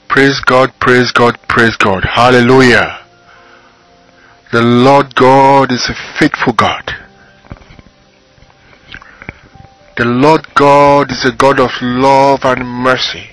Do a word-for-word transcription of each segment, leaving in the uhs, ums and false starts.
Praise God, praise God, praise God. Hallelujah. The Lord God is a faithful God. The Lord God is a God of love and mercy.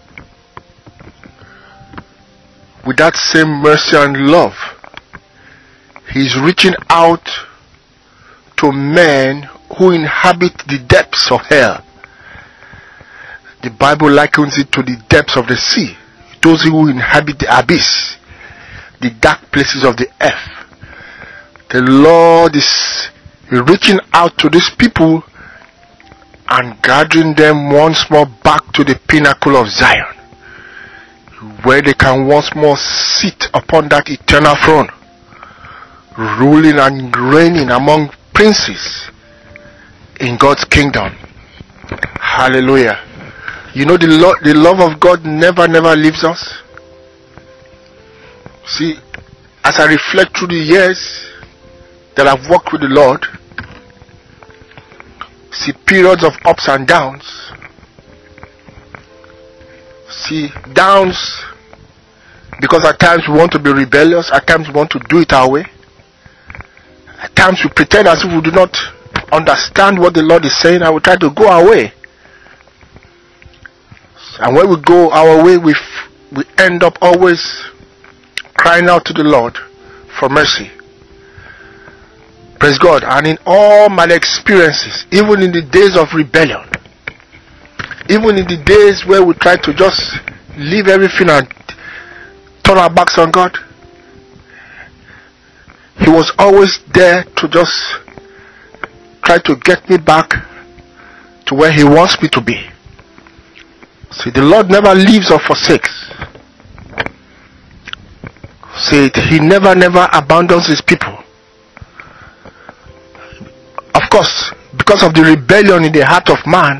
With that same mercy and love, He is reaching out to men who inhabit the depths of hell. The Bible likens it to the depths of the sea. Those who inhabit the abyss, the dark places of the earth. The Lord is reaching out to these people and gathering them once more back to the pinnacle of Zion, where they can once more sit upon that eternal throne, ruling and reigning among princes in God's kingdom. Hallelujah. You know, the, lo- the love of God never, never leaves us. See, as I reflect through the years that I've walked with the Lord, see periods of ups and downs. See, downs, because at times we want to be rebellious, at times we want to do it our way. At times we pretend as if we do not understand what the Lord is saying and we try to go our way. And when we go our way, we, f- we end up always crying out to the Lord for mercy. Praise God. And in all my experiences, even in the days of rebellion, even in the days where we try to just leave everything and turn our backs on God, He was always there to just try to get me back to where He wants me to be. See, the Lord never leaves or forsakes. See, He never, never abandons His people. Of course, because of the rebellion in the heart of man,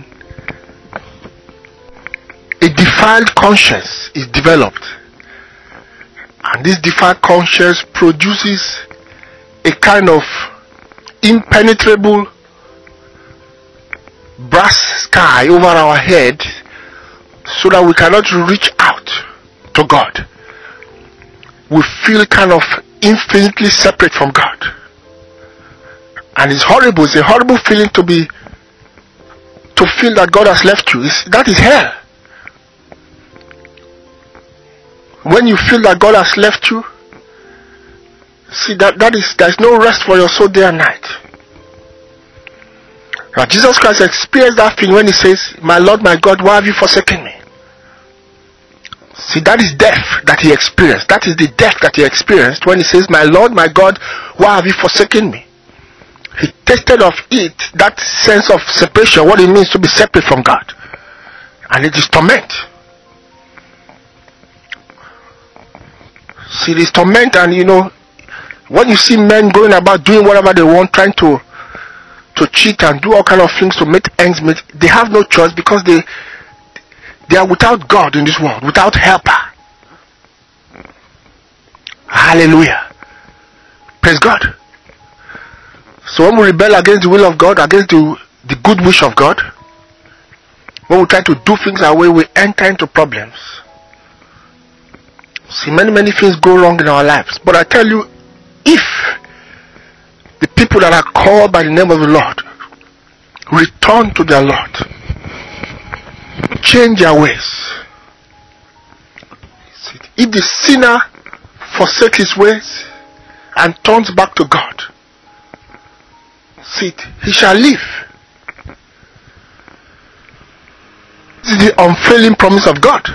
a defiled conscience is developed. And this defiled conscience produces a kind of impenetrable brass sky over our head, so that we cannot reach out to God. We feel kind of infinitely separate from God. And it's horrible. It's a horrible feeling to be, to feel that God has left you. It's, that is hell. When you feel that God has left you, see that, that is, there is no rest for your soul day and night. Now Jesus Christ experienced that thing when He says, "My Lord, my God, why have you forsaken me?" See, that is death that He experienced. That is the death that He experienced when He says, "My Lord, my God, why have you forsaken me?" He tasted of it, that sense of separation, what it means to be separate from God. And it is torment. See, it is torment, and you know, when you see men going about doing whatever they want, trying to to cheat and do all kind of things to make ends meet, they have no choice because they They are without God in this world, without helper. Hallelujah. Praise God. So when we rebel against the will of God, against the, the good wish of God, when we try to do things our way, we enter into problems. See, many, many things go wrong in our lives. But I tell you, if the people that are called by the name of the Lord return to their Lord, change their ways. If the sinner forsakes his ways and turns back to God, see, he shall live. This is the unfailing promise of God.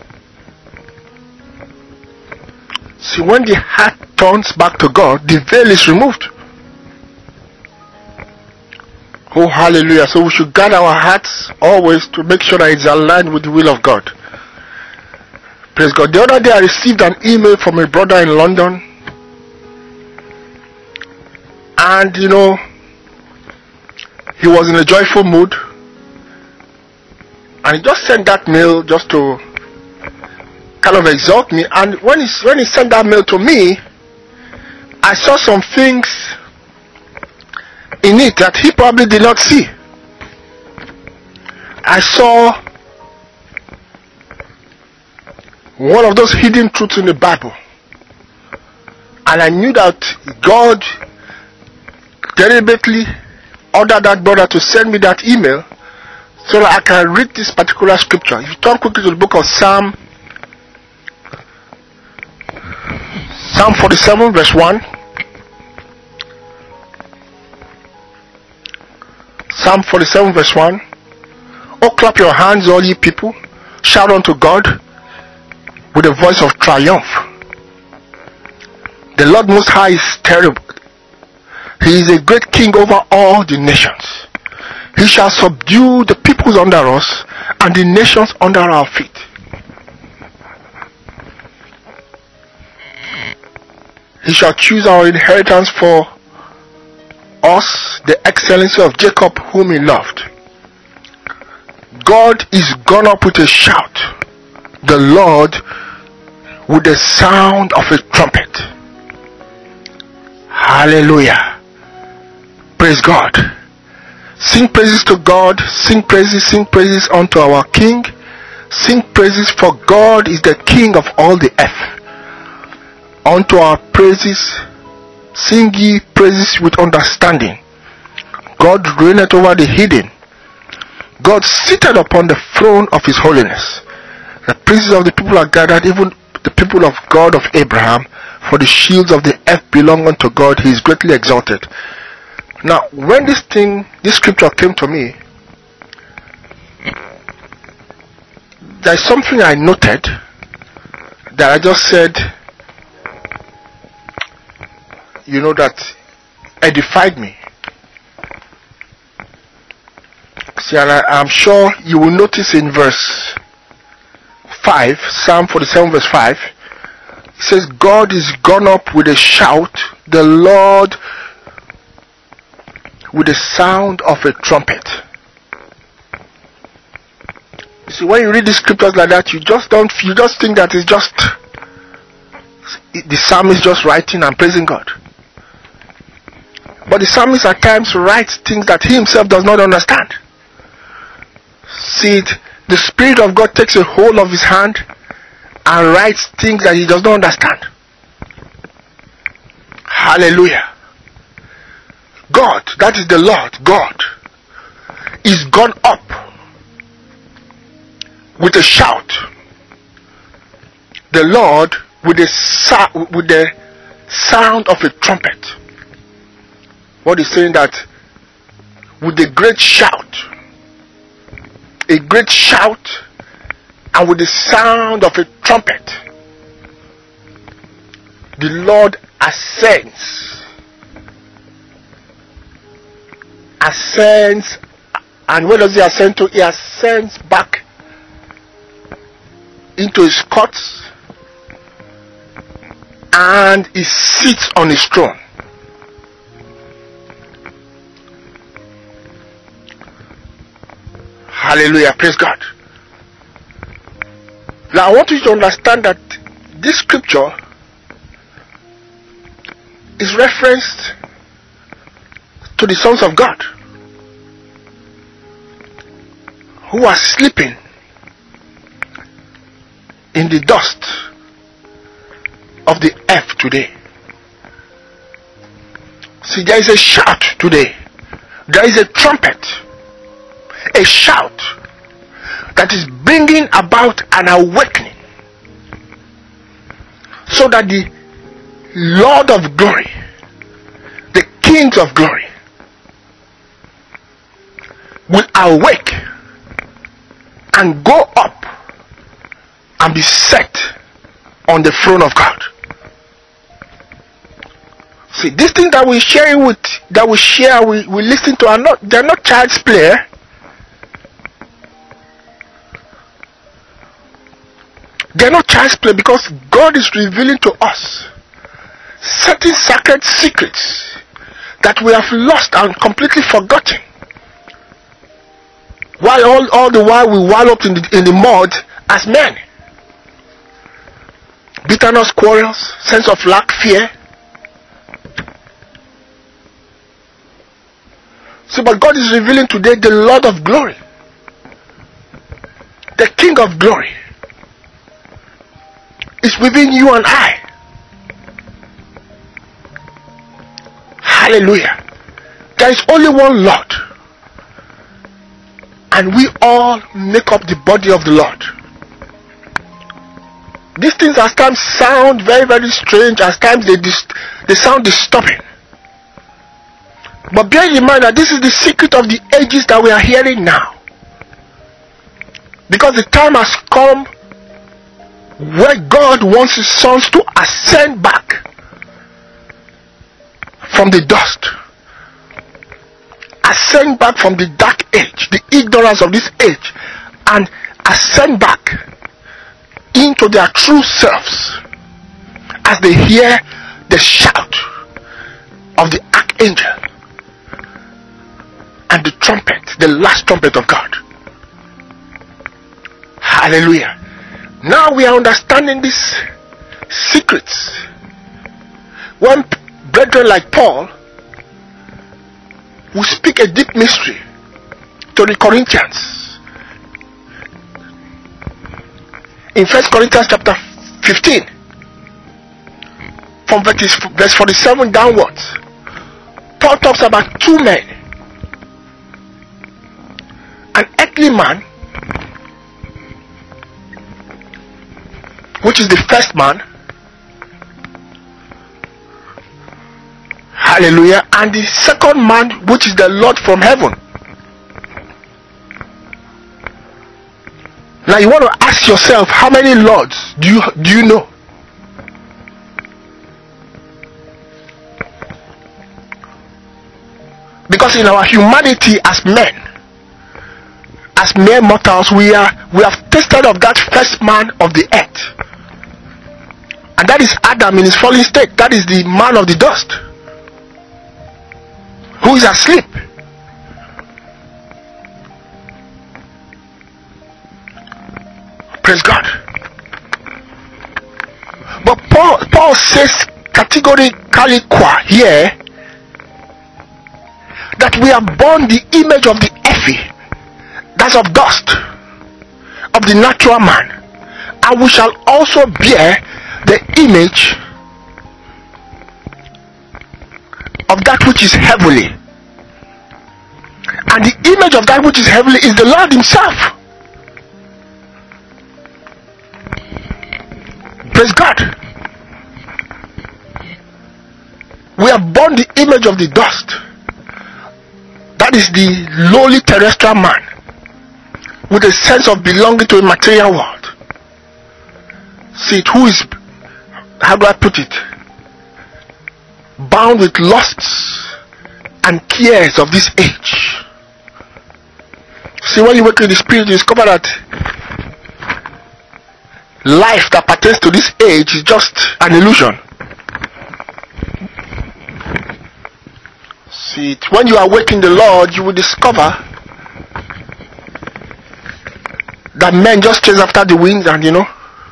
See, when the heart turns back to God, the veil is removed. Oh, hallelujah. So we should guard our hearts always to make sure that it's aligned with the will of God. Praise God. The other day I received an email from a brother in London. And, you know, he was in a joyful mood. And he just sent that mail just to kind of exalt me. And when he, when he sent that mail to me, I saw some things in it that he probably did not see. I saw One of those hidden truths in the Bible. And I knew that God deliberately ordered that brother to send me that email so that I can read this particular scripture. If you turn quickly to the book of Psalm, Psalm forty-seven verse one. Psalm forty-seven verse one. Oh, clap your hands, all ye people. Shout unto God with a voice of triumph. The Lord Most High is terrible. He is a great king over all the nations. He shall subdue the peoples under us and the nations under our feet. He shall choose our inheritance for us, the excellency of Jacob whom he loved. God is gone up with a shout, the Lord with the sound of a trumpet. Hallelujah. Praise God. Sing praises to God. Sing praises, sing praises unto our King. Sing praises, for God is the King of all the earth. Unto our praises, sing ye praises with understanding. God reigneth over the hidden. God seated upon the throne of his holiness. The praises of the people are gathered, even the people of God of Abraham. For the shields of the earth belong unto God. He is greatly exalted. Now, when this thing, this scripture came to me, there is something I noted that I just said, you know, that edified me. See, and I, I'm sure you will notice in verse five, Psalm forty-seven verse five, it says, God is gone up with a shout, the Lord with the sound of a trumpet. You see, when you read the scriptures like that, you just don't, you just think that it's just the psalmist just writing and praising God. But the psalmist at times writes things that he himself does not understand. See it, the Spirit of God takes a hold of his hand and writes things that he does not understand. Hallelujah. God, that is the Lord, God, is gone up with a shout. The Lord with the, sa- with the sound of a trumpet. What is saying that with a great shout, a great shout, and with the sound of a trumpet, the Lord ascends, ascends, and where does he ascend to? He ascends back into his courts, and he sits on his throne. Hallelujah, praise God. Now I want you to understand that this scripture is referenced to the sons of God who are sleeping in the dust of the earth today. See, there is a shout today. There is a trumpet, a shout that is bringing about an awakening, so that the Lord of glory, the King of glory, will awake and go up and be set on the throne of God. See, these things that we share with, that we share, we, we listen to, are not, they're not child's play. They're not child's play, because God is revealing to us certain sacred secrets that we have lost and completely forgotten. While all, all the while we wallowed in the, in the mud as men. Bitterness, quarrels, sense of lack, fear. See, but God is revealing today the Lord of glory, the King of glory, is within you and I. Hallelujah. There is only one Lord, and we all make up the body of the Lord. These things at times sound very, very strange. At times they, dis- they sound disturbing. But bear in mind that this is the secret of the ages that we are hearing now. Because the time has come where God wants his sons to ascend back from the dust. Ascend back from the dark age, the ignorance of this age, and ascend back into their true selves as they hear the shout of the archangel and the trumpet, the last trumpet of God. Hallelujah. Now we are understanding these secrets. When brethren like Paul will speak a deep mystery to the Corinthians, in First Corinthians chapter fifteen, from verse forty-seven downwards, Paul talks about two men. An earthly man, which is the first man, hallelujah, and the second man, which is the Lord from heaven. Now you want to ask yourself, how many lords do you do you know? Because in our humanity as men, as mere mortals, we are we have tasted of that first man of the earth, and that is Adam in his fallen state. That is the man of the dust, who is asleep. Praise God. But Paul, Paul says categorically here that we have borne the image of the earthy, that's of dust, of the natural man, and we shall also bear the image of that which is heavenly. And the image of that which is heavenly is the Lord himself. Praise God. We have borne the image of the dust. That is the lowly terrestrial man, with a sense of belonging to a material world. See it, who is, how do I put it, bound with lusts and cares of this age. See, when you work in the spirit, you discover that life that pertains to this age is just an illusion. See it, when you awake in the Lord, you will discover that men just chase after the winds, and you know,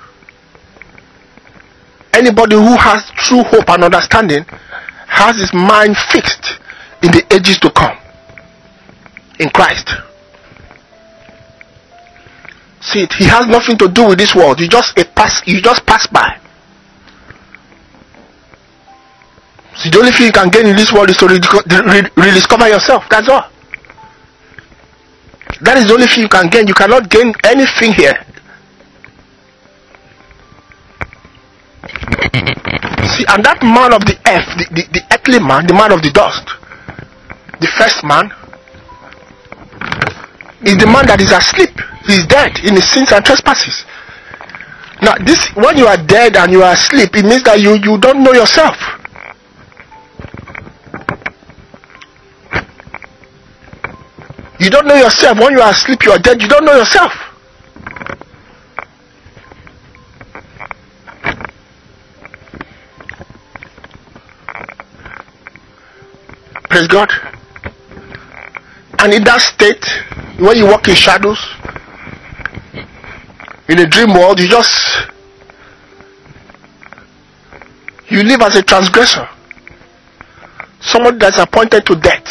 anybody who has true hope and understanding has his mind fixed in the ages to come in Christ. See it, he has nothing to do with this world. You just a pass you just pass by. See, the only thing you can gain in this world is to rediscover yourself. That's all. That is the only thing you can gain. You cannot gain anything here. See, and that man of the earth, the, the, the earthly man, the man of the dust, the first man, is the man that is asleep. He is dead in his sins and trespasses. Now, this, when you are dead and you are asleep, it means that you, you don't know yourself. You don't know yourself. When you are asleep, you are dead. You don't know yourself. Praise God. And in that state, when you walk in shadows, in a dream world, you just you live as a transgressor, someone that's appointed to death,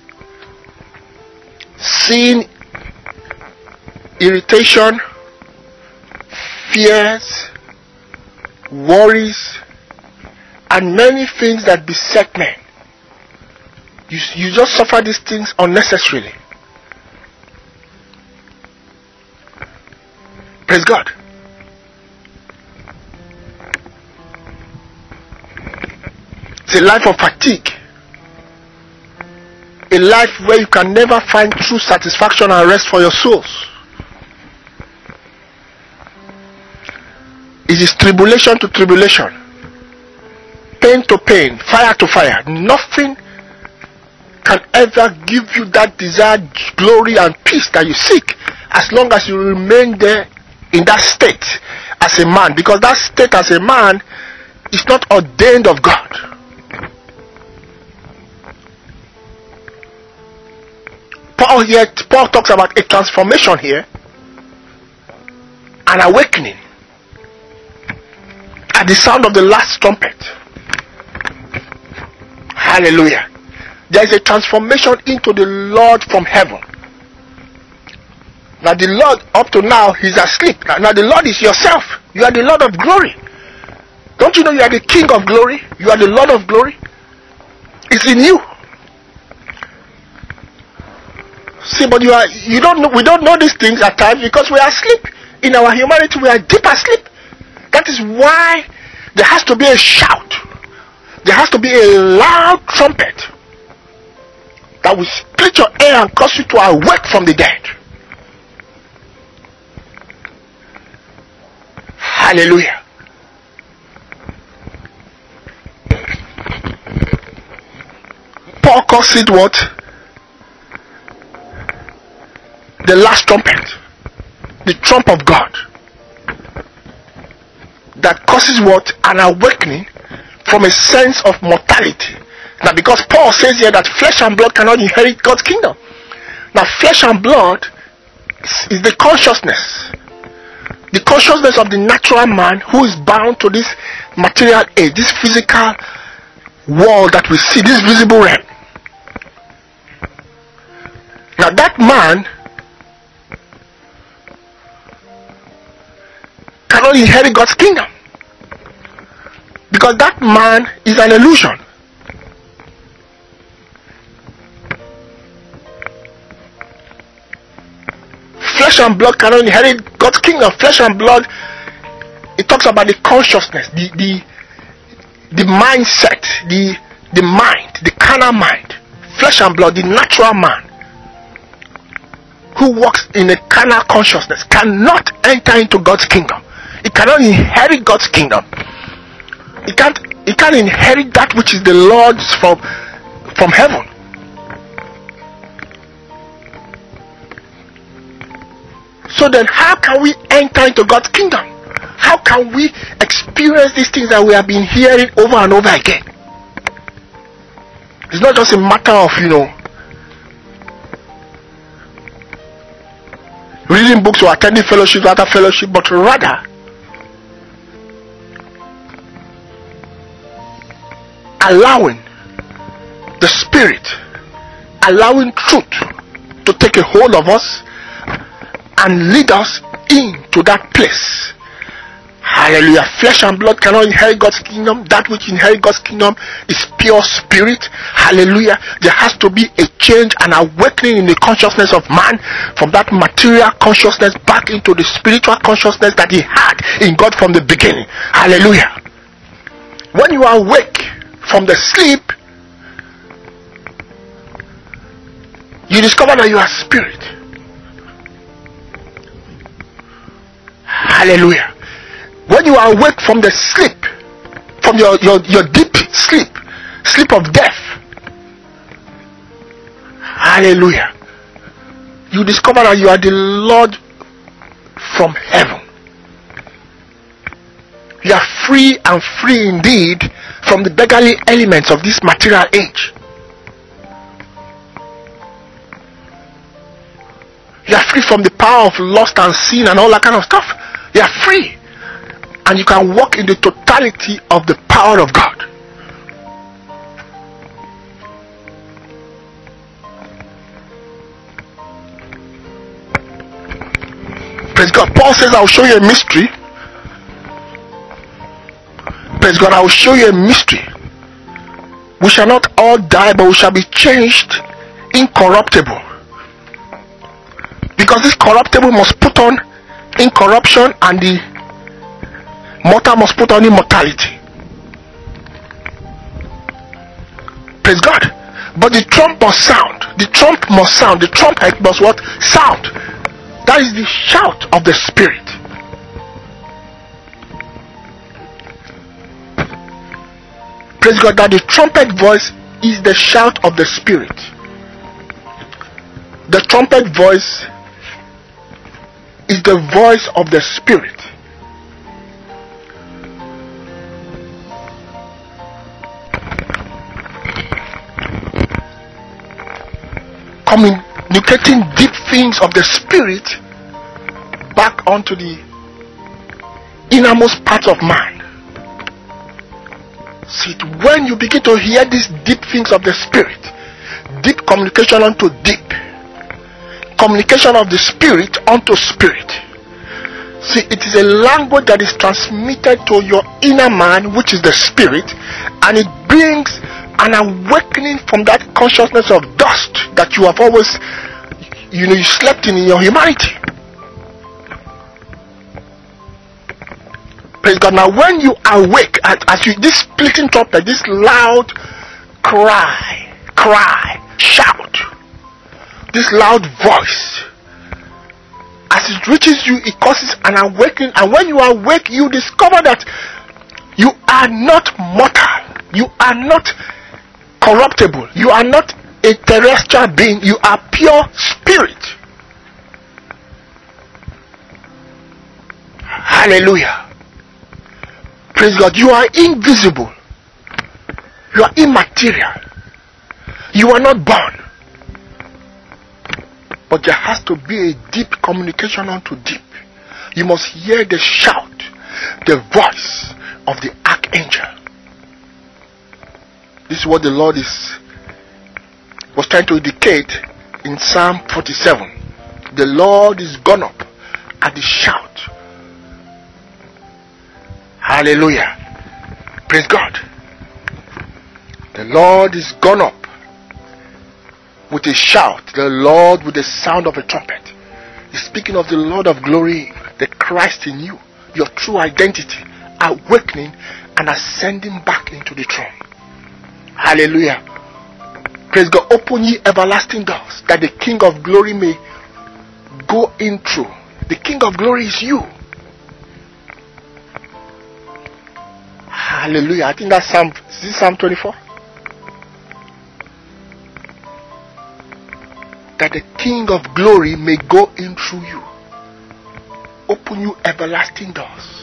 seeing irritation, fears, worries, and many things that beset men. You, you just suffer these things unnecessarily. Praise God. It's a life of fatigue. A life where you can never find true satisfaction and rest for your souls. It is tribulation to tribulation, pain to pain, fire to fire. Nothing can ever give you that desired glory and peace that you seek, as long as you remain there in that state as a man, because that state as a man is not ordained of God. Paul here, Paul talks about a transformation here, an awakening at the sound of the last trumpet. Hallelujah. There is a transformation into the Lord from heaven. Now the Lord, up to now, he's asleep. Now, now the Lord is yourself. You are the Lord of glory. Don't you know you are the King of glory? You are the Lord of glory. It's in you. See, but you are you don't know we don't know these things at times because we are asleep. In our humanity, we are deep asleep. That is why there has to be a shout. There has to be a loud trumpet that will split your ear and cause you to awake from the dead. Hallelujah. Paul calls it what? The last trumpet. The trump of God. That causes what? An awakening from a sense of mortality. Now, because Paul says here that flesh and blood cannot inherit God's kingdom. Now, flesh and blood is the consciousness. The consciousness of the natural man who is bound to this material age, this physical world that we see, this visible realm. Now, that man cannot inherit God's kingdom, because that man is an illusion. Flesh and blood cannot inherit God's kingdom. Flesh and blood, it talks about the consciousness, the the the mindset, the the mind, the carnal mind. Flesh and blood, the natural man who walks in a carnal consciousness cannot enter into God's kingdom. It cannot inherit God's kingdom. It can't it can't inherit that which is the Lord's from from heaven. So then how can we enter into God's kingdom? How can we experience these things that we have been hearing over and over again? It's not just a matter of, you know, reading books or attending fellowship after fellowship, but rather allowing the Spirit, allowing truth to take a hold of us and lead us into that place. Hallelujah. Flesh and blood cannot inherit God's kingdom. That which inherits God's kingdom is pure spirit. Hallelujah. There has to be a change, an awakening in the consciousness of man from that material consciousness back into the spiritual consciousness that he had in God from the beginning. Hallelujah. When you are awake from the sleep, you discover that you are spirit. Hallelujah. When you are awake from the sleep, from your, your, your deep sleep, sleep of death, hallelujah, you discover that you are the Lord from heaven. You are free and free indeed from the beggarly elements of this material age. You are free from the power of lust and sin and all that kind of stuff. You are free. And you can walk in the totality of the power of God. Praise God. Paul says, I'll show you a mystery. Praise God. I will show you a mystery. We shall not all die, but we shall be changed incorruptible. Because this corruptible must put on incorruption, and the mortal must put on immortality. Praise God. But the trump must sound. The trump must sound. The trumpet must what? Sound. That is the shout of the Spirit. Praise God, that the trumpet voice is the shout of the Spirit. The trumpet voice is the voice of the Spirit. Communicating deep things of the Spirit back onto the innermost part of man. See, when you begin to hear these deep things of the Spirit, deep communication unto deep, communication of the Spirit unto Spirit. See, it is a language that is transmitted to your inner man, which is the Spirit, and it brings an awakening from that consciousness of dust that you have always, you know, you slept in, in your humanity. Praise God. Now when you awake, as, as you, this splitting trumpet, this loud cry, cry, shout, this loud voice, as it reaches you, it causes an awakening, and when you awake, you discover that you are not mortal, you are not corruptible, you are not a terrestrial being, you are pure spirit. Hallelujah. Praise God. You are invisible, you are immaterial, you are not born, but there has to be a deep communication unto deep. You must hear the shout, the voice of the archangel. This is what the Lord is was trying to indicate in Psalm forty-seven. The Lord is gone up at the shout. Hallelujah. Praise God. The Lord is gone up with a shout. The Lord with the sound of a trumpet. He's speaking of the Lord of glory, the Christ in you, your true identity, awakening and ascending back into the throne. Hallelujah. Praise God. Open ye everlasting doors, that the King of glory may go in through. The King of glory is you. Hallelujah. I think that's Psalm, is this Psalm twenty-four? That the King of glory may go in through you. Open you everlasting doors.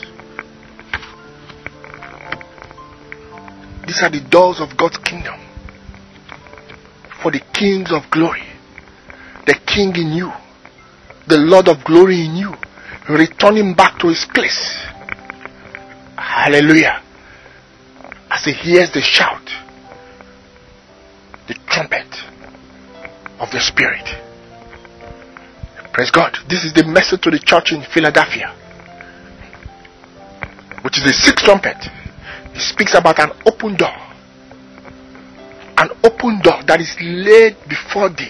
These are the doors of God's kingdom. For the kings of glory. The King in you. The Lord of glory in you. Returning back to his place. Hallelujah. As he hears the shout, the trumpet of the Spirit. Praise God. This is the message to the church in Philadelphia, which is the sixth trumpet. It speaks about an open door. An open door that is laid before thee.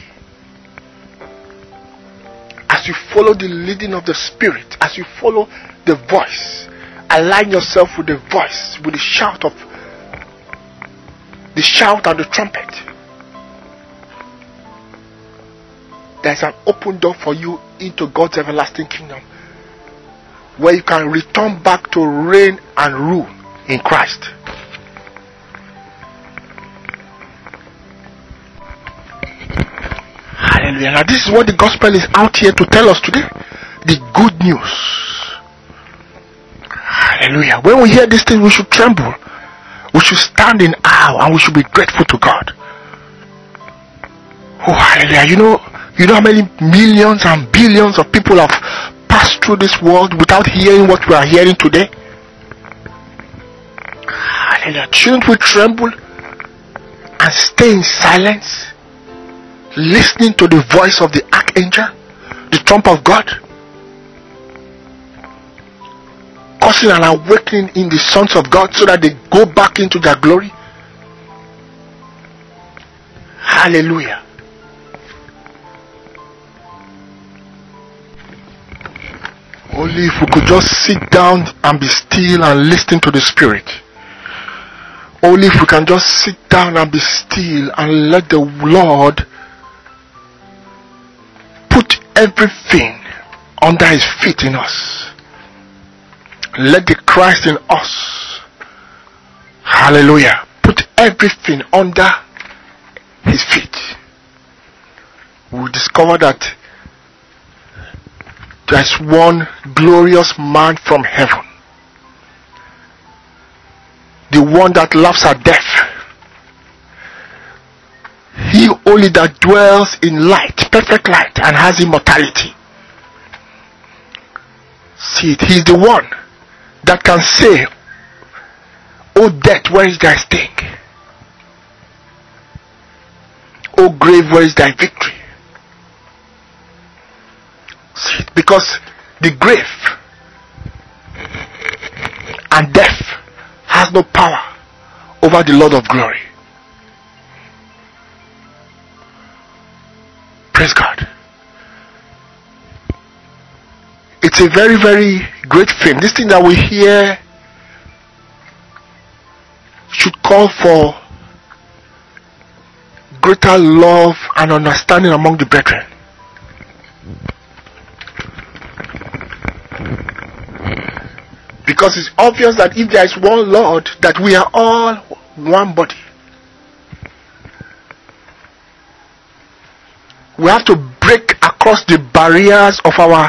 As you follow the leading of the Spirit, as you follow the voice, align yourself with the voice, with the shout of the shout and the trumpet. There's an open door for you into God's everlasting kingdom, where you can return back to reign and rule in Christ. Hallelujah. Now this is what the gospel is out here to tell us today. The good news. Hallelujah. When we hear these things, we should tremble. We should stand in awe, and we should be grateful to God. Oh, hallelujah. You know, you know how many millions and billions of people have passed through this world without hearing what we are hearing today? Hallelujah. Shouldn't we tremble and stay in silence, listening to the voice of the archangel, the trump of God? causing an awakening in the sons of God so that they go back into their glory? Hallelujah. Only if we could just sit down and be still and listen to the Spirit. Only if we can just sit down and be still and let the Lord put everything under His feet in us. Let the Christ in us, hallelujah, put everything under His feet. We will discover that there's one glorious man from heaven, the one that laughs at death. He only that dwells in light, perfect light, and has immortality. See it, He's the one that can say, "O death, where is thy sting? O grave, where is thy victory?" See it, because the grave and death has no power over the Lord of glory. Praise God. It's a very, very great thing. This thing that we hear should call for greater love and understanding among the brethren. Because it's obvious that if there is one Lord, that we are all one body. We have to break across the barriers of our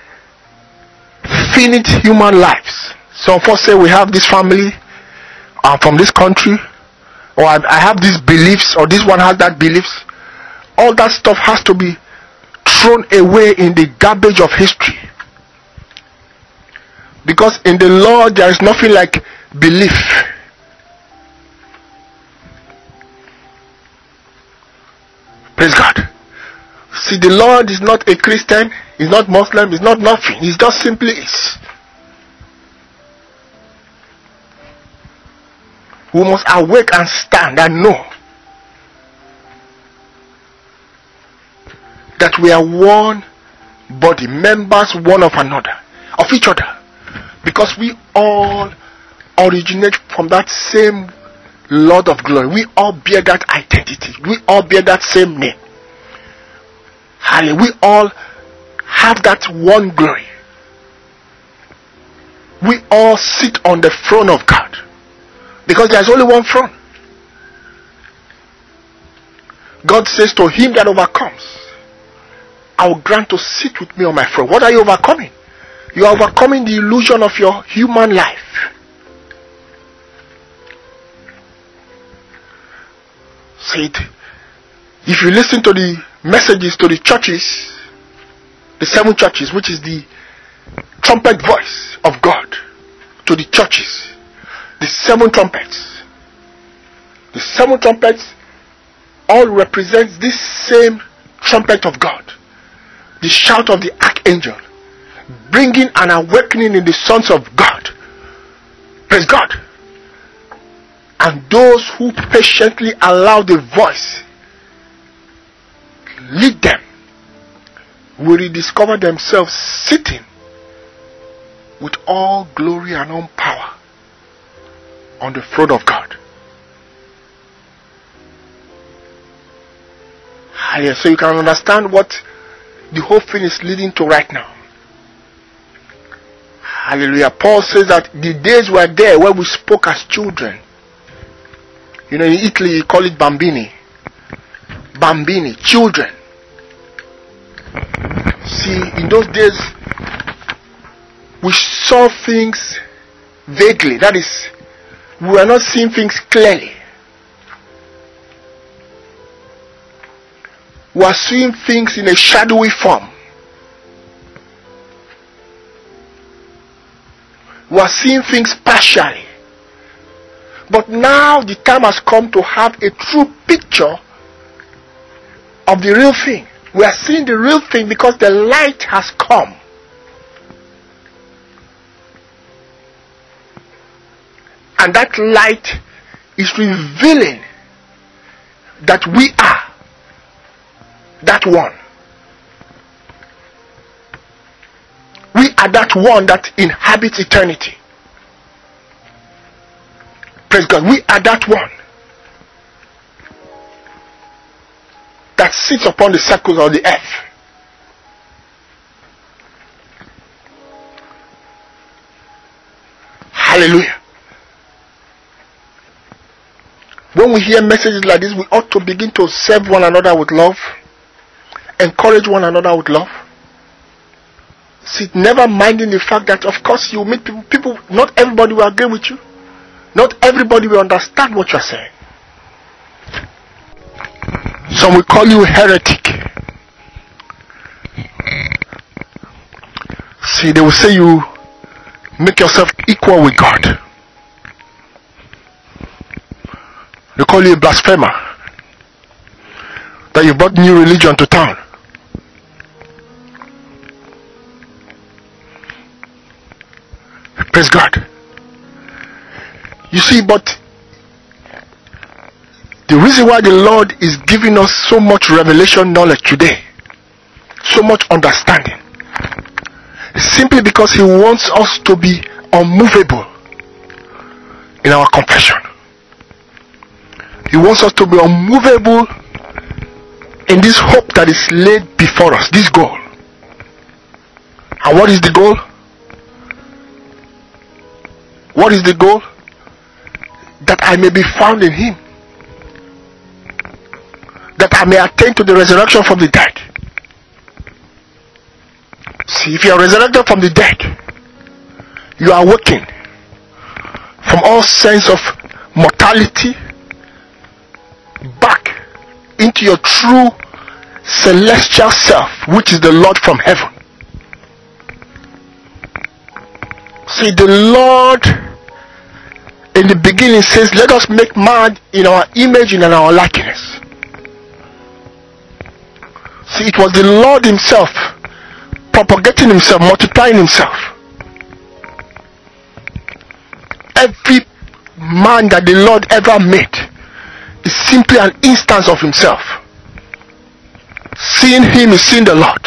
finite human lives. Some of us say we have this family, I'm from this country, or I, I have these beliefs, or this one has that beliefs. All that stuff has to be thrown away in the garbage of history. Because in the Lord there is nothing like belief. Praise God. See, the Lord is not a Christian, He's not Muslim, He's not nothing. He just simply is. We must awake and stand and know that we are one body, members one of another, of each other. Because we all originate from that same Lord of glory. We all bear that identity. We all bear that same name. Hallelujah. We all have that one glory. We all sit on the throne of God. Because there is only one throne. God says to him that overcomes, I will grant to sit with me on my throne. What are you overcoming? You are overcoming the illusion of your human life. See it. If you listen to the messages to the churches, the seven churches, which is the trumpet voice of God to the churches, the seven trumpets, the seven trumpets all represent this same trumpet of God, the shout of the archangel, bringing an awakening in the sons of God. Praise God. And those who patiently allow the voice lead them will rediscover themselves sitting with all glory and all power on the throne of God. Hallelujah. So you can understand what the whole thing is leading to right now. Hallelujah. Paul says that the days were there where we spoke as children. You know, in Italy you call it bambini. Bambini, children. See, in those days we saw things vaguely. That is, we were not seeing things clearly. We are seeing things in a shadowy form. We are seeing things partially. But now the time has come to have a true picture of the real thing. We are seeing the real thing because the light has come. And that light is revealing that we are that one. We are that one that inhabits eternity. Praise God. We are that one that sits upon the circles of the earth. Hallelujah. When we hear messages like this, we ought to begin to serve one another with love, encourage one another with love. See, never minding the fact that, of course, you meet people, people, not everybody will agree with you. Not everybody will understand what you're saying. Some will call you a heretic. See, they will say you make yourself equal with God. They call you a blasphemer. That you brought new religion to town. Praise God. You see, but the reason why the Lord is giving us so much revelation knowledge today, so much understanding, is simply because He wants us to be unmovable in our confession. He wants us to be unmovable in this hope that is laid before us, this goal. And what is the goal? What is the goal? That I may be found in Him. That I may attain to the resurrection from the dead. See, if you are resurrected from the dead, you are awakened from all sense of mortality back into your true celestial self, which is the Lord from heaven. See, the Lord in the beginning says, let us make man in our image and in our likeness. See, it was the Lord Himself propagating Himself, multiplying Himself. Every man that the Lord ever made is simply an instance of Himself. Seeing Him is seeing the Lord.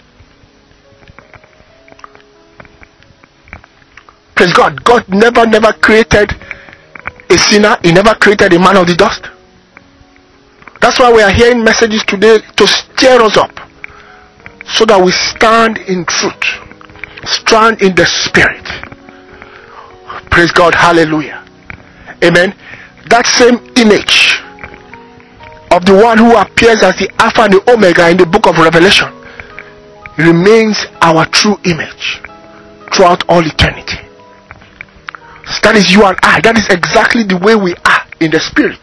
Praise God. God never, never created a sinner. He never created a man of the dust. That's why we are hearing messages today to stir us up, so that we stand in truth, stand in the Spirit. Praise God. Hallelujah. Amen. That same image of the one who appears as the Alpha and the Omega in the book of Revelation remains our true image throughout all eternity. So that is you and I. That is exactly the way we are in the Spirit.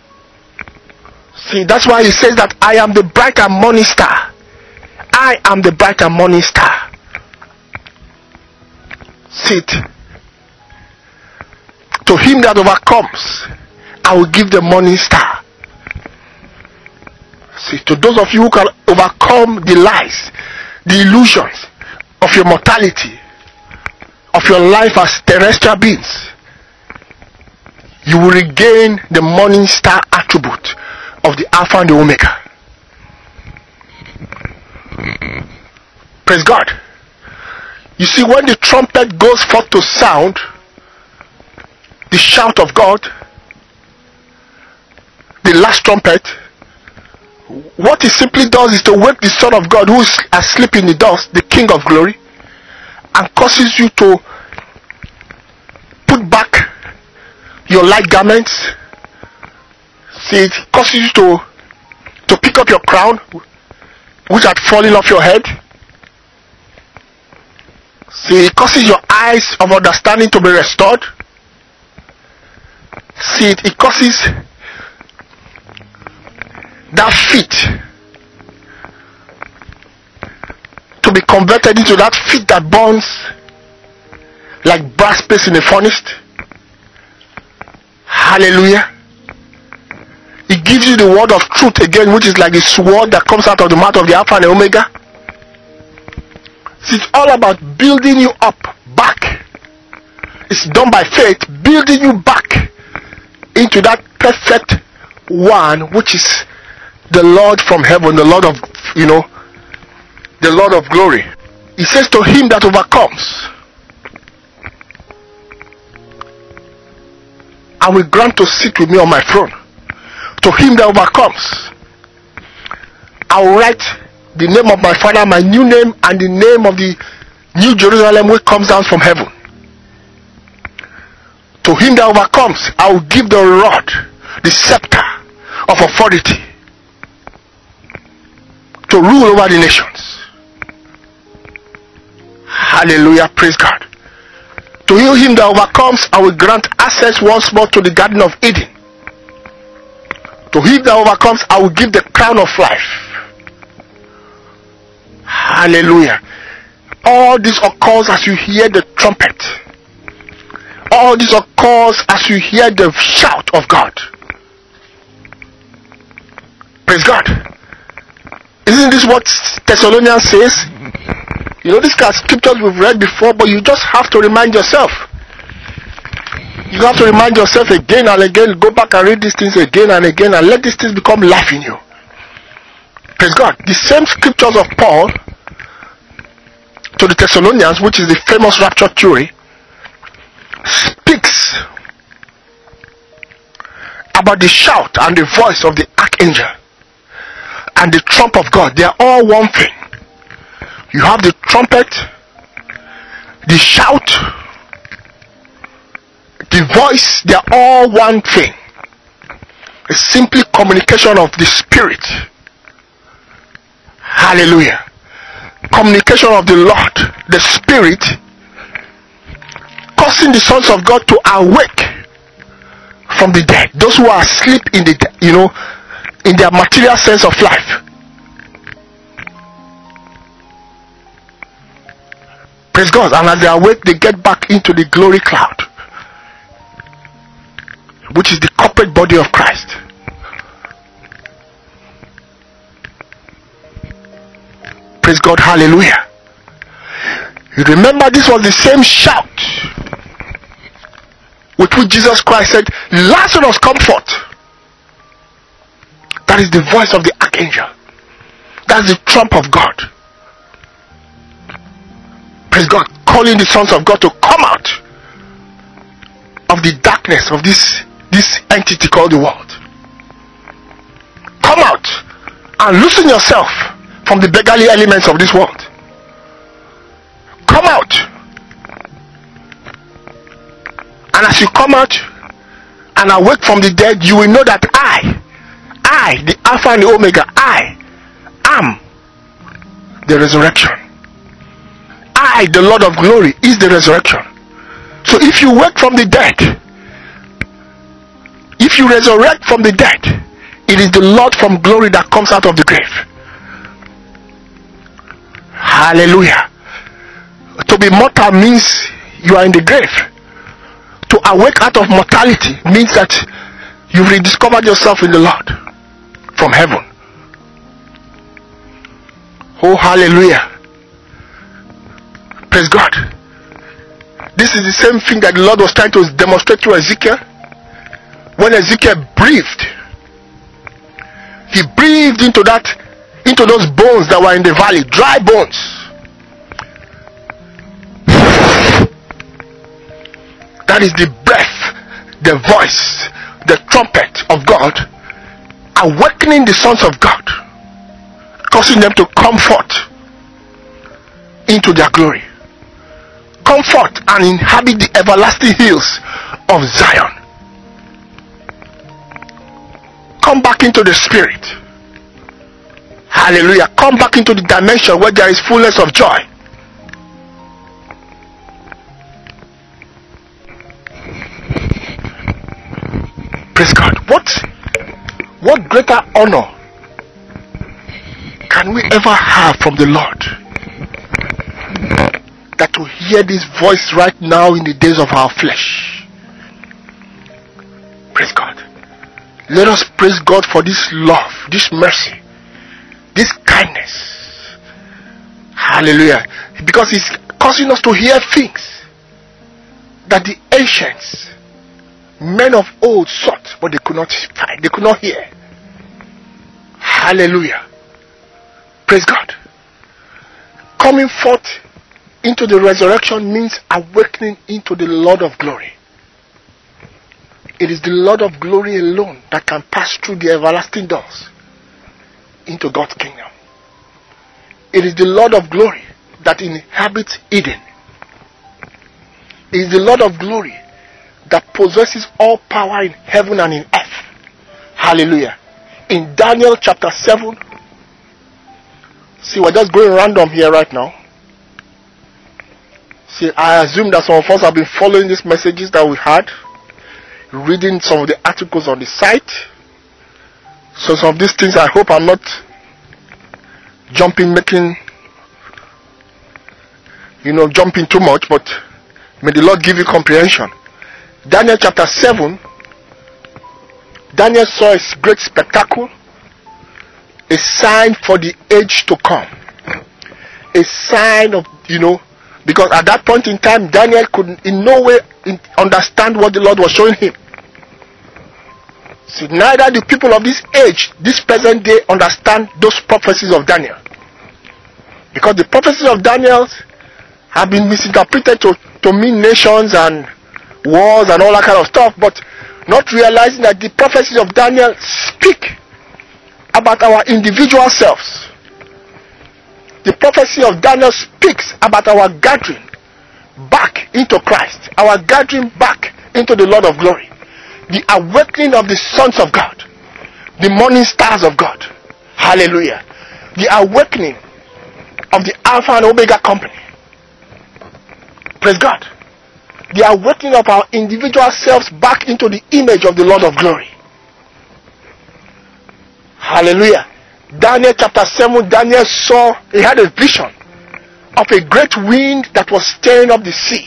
See, that's why He says that I am the bright and morning star. I am the bright and morning star. See it. To him that overcomes, I will give the morning star. See, to those of you who can overcome the lies, the illusions of your mortality, of your life as terrestrial beings, you will regain the morning star attribute of the Alpha and the Omega. Praise God. You see, when the trumpet goes forth to sound, the shout of God, the last trumpet, what it simply does is to wake the Son of God who is asleep in the dust, the King of glory, and causes you to put back your light garments. See, it causes you to to pick up your crown which had fallen off your head. See, it causes your eyes of understanding to be restored. See, it, it causes that feet to be converted into that feet that burns like brass paste in a furnace. Hallelujah. It gives you the word of truth again, which is like a sword that comes out of the mouth of the Alpha and the Omega. See, it's all about building you up back It's done by faith, building you back into that perfect one, which is the Lord from heaven, the Lord of, you know, the Lord of glory. He says, to him that overcomes, I will grant to sit with me on my throne. To him that overcomes, I will write the name of my Father, my new name, and the name of the New Jerusalem which comes down from heaven. To him that overcomes, I will give the rod, the scepter of authority, to rule over the nations. Hallelujah, praise God. To him that overcomes, I will grant access once more to the Garden of Eden. To him that overcomes, I will give the crown of life. Hallelujah. All this occurs as you hear the trumpet. All this occurs as you hear the shout of God. Praise God. Isn't this what Thessalonians says? You know, these kind of scriptures we've read before, but you just have to remind yourself. You have to remind yourself again and again. Go back and read these things again and again and let these things become life in you. Praise God. The same scriptures of Paul to the Thessalonians, which is the famous rapture theory, speaks about the shout and the voice of the archangel and the trump of God. They are all one thing. You have the trumpet, the shout, the voice. They are all one thing. It's simply communication of the Spirit. Hallelujah. Communication of the Lord, the Spirit, causing the sons of God to awake from the dead. Those who are asleep in the, you know, in their material sense of life. Praise God. And as they awake, they get back into the glory cloud, which is the corporate body of Christ. Praise God. Hallelujah. You remember, this was the same shout with which Jesus Christ said, Lazarus, come forth. That is the voice of the archangel. That's the trump of God. Praise God. Calling the sons of God to come out of the darkness of this, this entity called the world. Come out and loosen yourself from the beggarly elements of this world. Come out. And as you come out and awake from the dead, you will know that I, I, the Alpha and the Omega, I am the resurrection. I, the Lord of glory, is the resurrection. So if you wake from the dead, if you resurrect from the dead, it is the Lord from glory that comes out of the grave. Hallelujah. To be mortal means you are in the grave. To awake out of mortality means that you've rediscovered yourself in the Lord from heaven. Oh, hallelujah. Praise God. This is the same thing that the Lord was trying to demonstrate to Ezekiel. When Ezekiel breathed, he breathed into that, into those bones that were in the valley, dry bones. That is the breath, the voice, the trumpet of God, awakening the sons of God, causing them to come forth into their glory. Come forth and inhabit the everlasting hills of Zion. Come back into the Spirit. Hallelujah. Come back into the dimension where there is fullness of joy. Praise God. What, what greater honor can we ever have from the Lord that to hear this voice right now in the days of our flesh? Praise God. Let us praise God for this love, this mercy, this kindness. Hallelujah. Because He's causing us to hear things that the ancients, men of old, sought, but they could not find, they could not hear. Hallelujah. Praise God. Coming forth into the resurrection means awakening into the Lord of glory. It is the Lord of glory alone that can pass through the everlasting doors into God's kingdom. It is the Lord of glory that inhabits Eden. It is the Lord of glory that possesses all power in heaven and in earth. Hallelujah. In Daniel chapter seven, see, we're just going random here right now. See, I assume that some of us have been following these messages that we had, reading some of the articles on the site. So some of these things, I hope I'm not jumping, making, you know, jumping too much, but may the Lord give you comprehension. Daniel chapter seven, Daniel saw a great spectacle, a sign for the age to come. A sign of, you know, because at that point in time, Daniel could in no way understand what the Lord was showing him. See, neither the people of this age, this present day, understand those prophecies of Daniel. Because the prophecies of Daniel have been misinterpreted to, to mean nations and wars and all that kind of stuff, but not realizing that the prophecies of Daniel speak about our individual selves. The prophecy of Daniel speaks about our gathering back into Christ, our gathering back into the Lord of glory, the awakening of the sons of God, the morning stars of God. Hallelujah. The awakening of the Alpha and Omega company. Praise God. The awakening of our individual selves back into the image of the Lord of glory. Hallelujah. Daniel chapter seven, Daniel saw, he had a vision of a great wind that was stirring up the sea.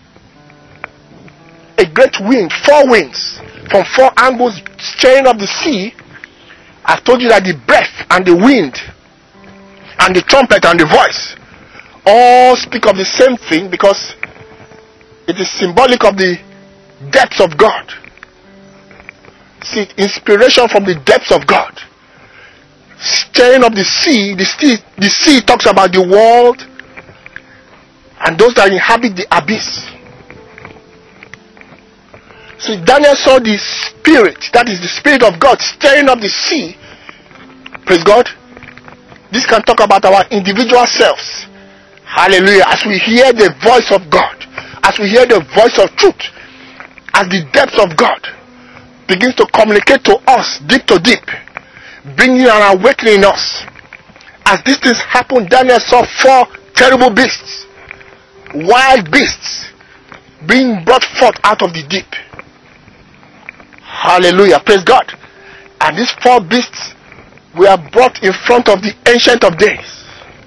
A great wind, four winds from four angles stirring up the sea. I told you that the breath and the wind and the trumpet and the voice all speak of the same thing, because it is symbolic of the depths of God. See, inspiration from the depths of God. Stirring up the sea, the sea, the sea talks about the world and those that inhabit the abyss. So Daniel saw the spirit, that is the spirit of God, stirring up the sea. Praise God. This can talk about our individual selves. Hallelujah. As we hear the voice of God, as we hear the voice of truth, as the depths of God begins to communicate to us deep to deep, bringing an awakening in us. As these things happened, Daniel saw four terrible beasts, wild beasts, being brought forth out of the deep. Hallelujah. Praise God. And these four beasts were brought in front of the Ancient of Days.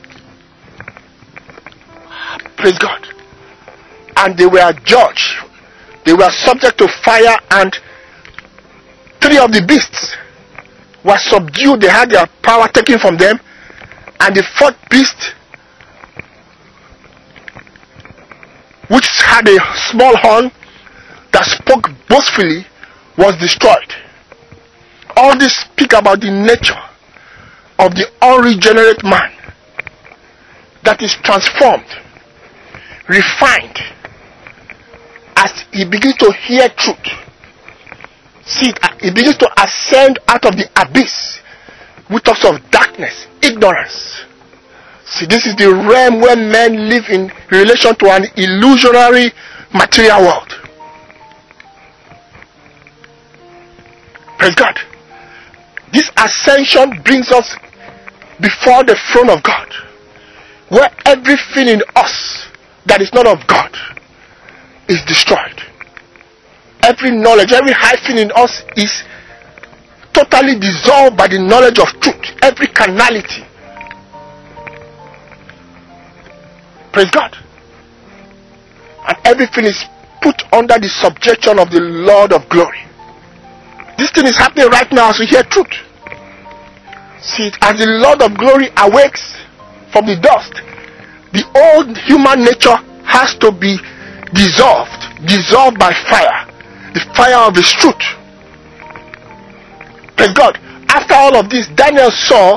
Praise God. And they were judged. They were subject to fire, and three of the beasts were subdued. They had their power taken from them. And the fourth beast, which had a small horn that spoke boastfully, was destroyed. All this speak about the nature of the unregenerate man that is transformed, refined, as he begins to hear truth. See, he begins to ascend out of the abyss, which talks of darkness, ignorance. See, this is the realm where men live in relation to an illusionary material world. Praise God. This ascension brings us before the throne of God, where everything in us that is not of God is destroyed. Every knowledge, every high thing in us is totally dissolved by the knowledge of truth. Every carnality. Praise God. And everything is put under the subjection of the Lord of glory. This thing is happening right now as we hear truth. See, as the Lord of glory awakes from the dust, the old human nature has to be dissolved, dissolved by fire, the fire of his truth. Praise God. After all of this, Daniel saw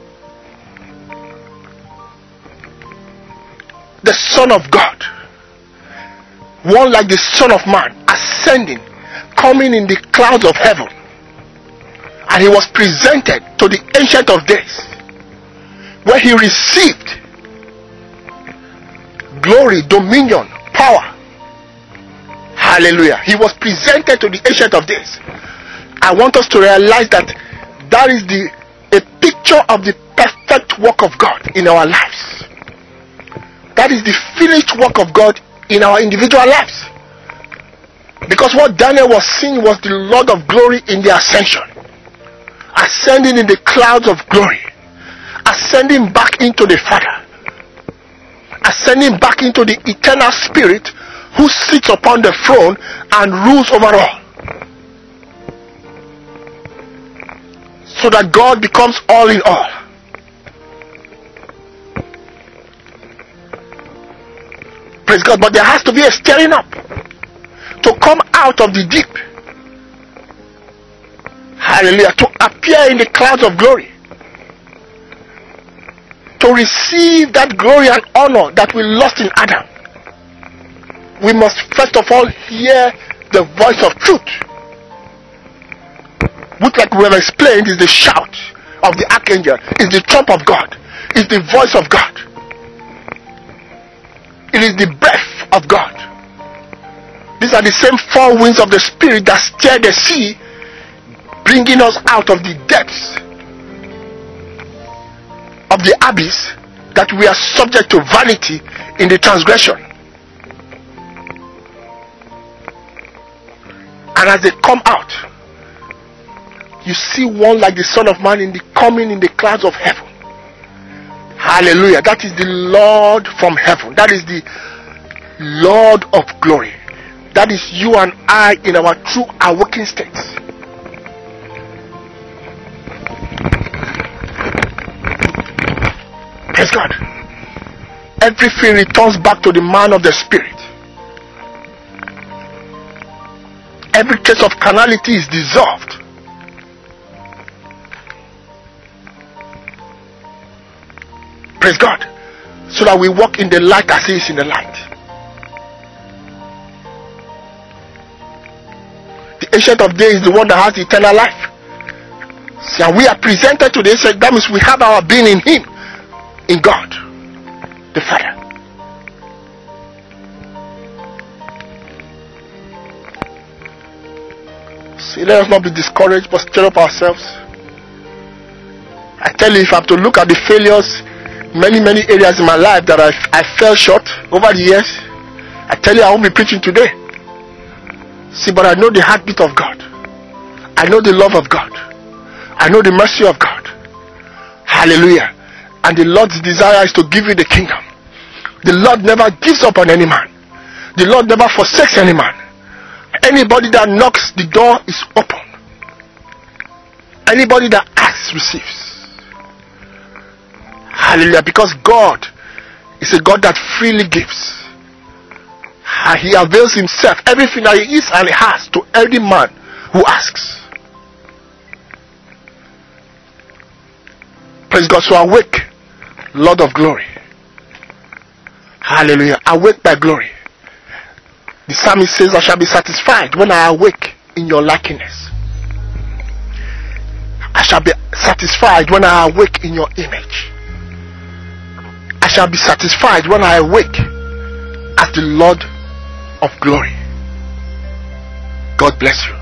the Son of God, one like the Son of Man, ascending, coming in the clouds of heaven, and he was presented to the Ancient of Days, where he received glory, dominion, power. Hallelujah. He was presented to the Ancient of Days. I want us to realize that that is the a picture of the perfect work of God in our lives. That is the finished work of God in our individual lives. Because what Daniel was seeing was the Lord of glory in the ascension, ascending in the clouds of glory, ascending back into the Father, ascending back into the eternal Spirit who sits upon the throne and rules over all. So that God becomes all in all. Praise God. But there has to be a stirring up to come out of the deep. Hallelujah. To appear in the clouds of glory. To receive that glory and honor that we lost in Adam. We must first of all hear the voice of truth, which, like we have explained, is the shout of the archangel, is the trump of God, is the voice of God. It is the breath of God. These are the same four winds of the Spirit that stir the sea, bringing us out of the depths of the abyss that we are subject to vanity in the transgression. And as they come out, you see one like the Son of Man in the coming in the clouds of heaven. Hallelujah. That is the Lord from heaven. That is the Lord of glory. That is you and I in our true awakening states. Praise God. Everything returns back to the man of the Spirit. Every trace of carnality is dissolved. Praise God. So that we walk in the light as he is in the light. The Ancient of Days is the one that has eternal life. See, and we are presented to the Ancient. That means we have our being in him, in God, the Father. See, let us not be discouraged, but stir up ourselves. I tell you, if I have to look at the failures, many, many areas in my life that I, I fell short over the years, I tell you, I won't be preaching today. See, but I know the heartbeat of God. I know the love of God. I know the mercy of God. Hallelujah. And the Lord's desire is to give you the kingdom. The Lord never gives up on any man. The Lord never forsakes any man. Anybody that knocks, the door is open. Anybody that asks, receives. Hallelujah. Because God is a God that freely gives. He avails himself, everything that he is and he has, to every man who asks. Praise God. So awake, Lord of glory. Hallelujah. Awake by glory. The psalmist says, I shall be satisfied when I awake in your likeness. I shall be satisfied when I awake in your image. I shall be satisfied when I awake as the Lord of glory. God bless you.